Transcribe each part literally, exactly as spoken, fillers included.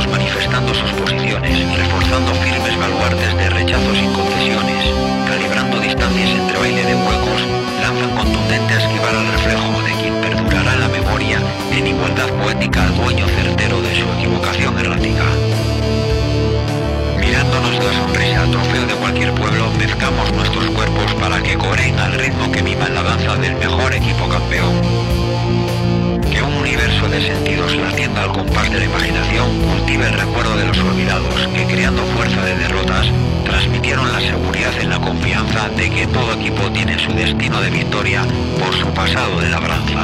manifestando sus posiciones, reforzando firmes baluartes de rechazo sin concesiones, calibrando distancias entre baile de huecos, lanzan contundente a esquivar al reflejo de quien perdurará en la memoria en igualdad poética al dueño certero de su equivocación errática. Mirándonos la sonrisa, trofeo de cualquier pueblo, mezclamos nuestros cuerpos para que coreen al ritmo que mima en la danza del mejor equipo campeón. Que un universo de sentidos latiendo al compás de la imaginación cultive el recuerdo de los olvidados, que creando fuerza de derrotas, transmitieron la seguridad en la confianza de que todo equipo tiene su destino de victoria por su pasado de labranza.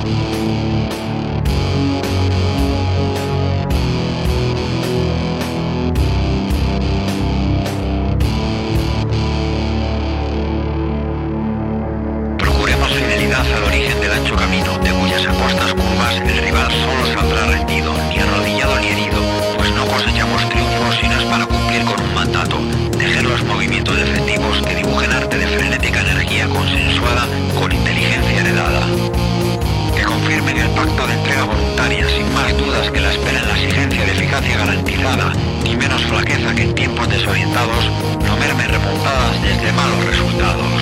Fidelidad al origen del ancho camino, de cuyas angostas curvas el rival solo saldrá rendido, ni arrodillado ni herido, pues no cosechamos triunfos si no es para cumplir con un mandato, tejer los movimientos defensivos que dibujen arte de frenética energía consensuada con inteligencia heredada. Que confirmen el pacto de entrega voluntaria, sin más dudas que la espera en la exigencia de eficacia garantizada, ni menos flaqueza que en tiempos desorientados no merme remontadas desde malos resultados.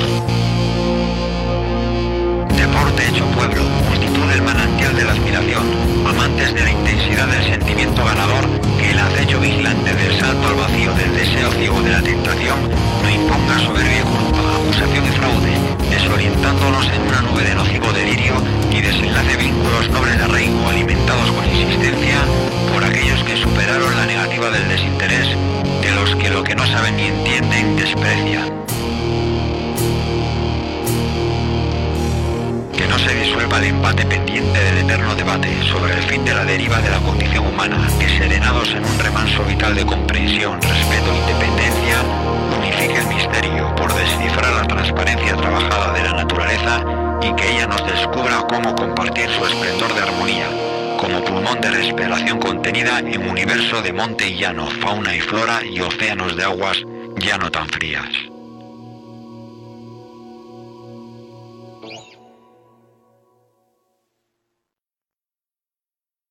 Deporte hecho pueblo, multitud del manantial de la admiración, amantes de la intensidad del sentimiento ganador, que el acecho vigilante del salto al vacío del deseo ciego de la tentación no imponga soberbia y culpa, acusación y fraude, desorientándonos en una nube de nocivo delirio y desenlace vínculos nobles de arraigo alimentados con insistencia por aquellos que superaron la negativa del desinterés, de los que lo que no saben ni entienden desprecian. Que no se disuelva el empate pendiente del eterno debate sobre el fin de la deriva de la condición humana, que serenados en un remanso vital de comprensión, respeto e independencia, unifique el misterio por descifrar la transparencia trabajada de la naturaleza y que ella nos descubra cómo compartir su esplendor de armonía, como pulmón de respiración contenida en un universo de monte y llano, fauna y flora y océanos de aguas ya no tan frías.